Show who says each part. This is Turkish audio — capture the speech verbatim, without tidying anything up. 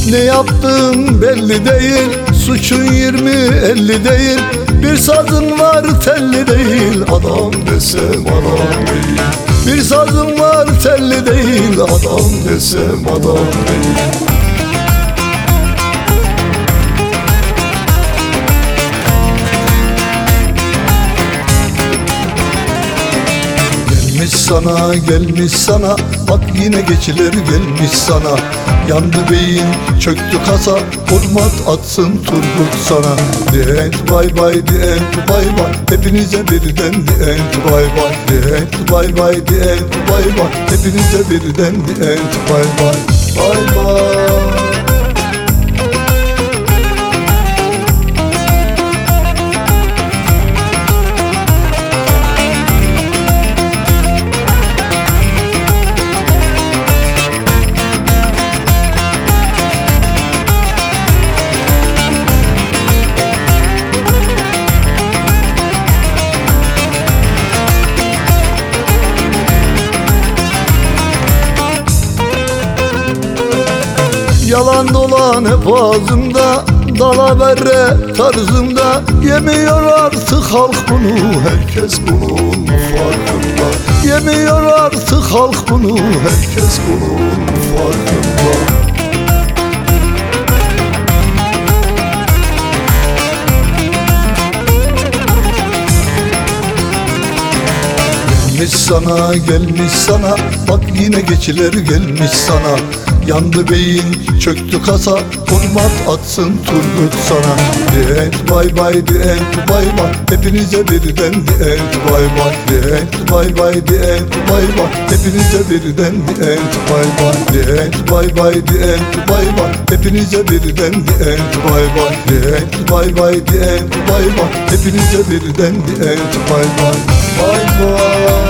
Speaker 1: Ne yaptın belli değil, suçun yirmi elli değil. Bir sazın var telli değil, adam desem adam değil. Bir sazın var telli değil, adam desem adam değil. Gelmiş sana, gelmiş sana, bak yine geçilir gelmiş sana. Yandı beyin, çöktü kasa, hurmat atsın Turgut sana. The end, bye bye, the end, bye bye, hepinize birden the end, bye bye. The end, bye bye, the end, bye bye, hepinize birden the end, bye bye. Bye bye. Yalan dolan hep ağzımda, dalaverre tarzımda. Yemiyor artık halk bunu, herkes bunun farkında. Yemiyor artık halk bunu, herkes bunun farkında. Gelmiş sana, gelmiş sana, bak yine geçiler gelmiş sana. Yandı beyin, çöktü kasa, hurmat atsın Turgut sana. The end, bye bye, the end, bye bye, hepinize birden the end, bye bye. The end, bye bye, the end, bye bye, hepinize birden the end, bye bye. The end, bye bye, the end, bye bye, hepinize birden the end, bye bye. The end, bye bye, the end, bye bye, hepinize birden the end, bye bye. Bye bye.